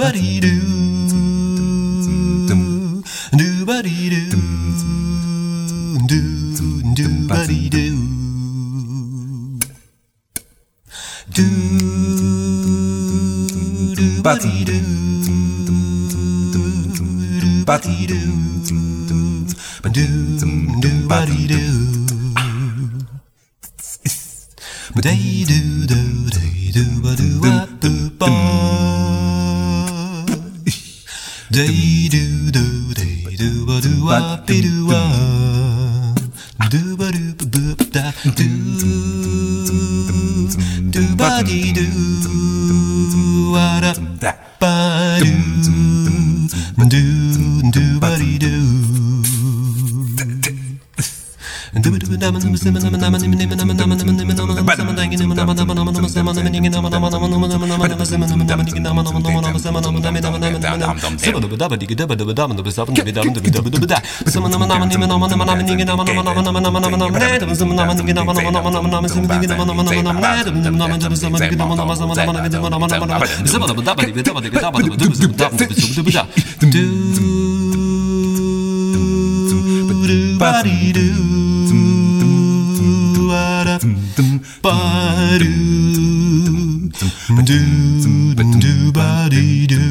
ba dee doo, doo ba dee doo, doo ba dee doo, doo ba dee doo, doo ba dee doo, doo ba dee doo. Day do do day do ba do ba do ba. Day do do day do ba do ba be do ba. Do ba do ba ba da do. Do ba dee do wa da ba do. Do do ba dee do. Ba do, do ba dee do.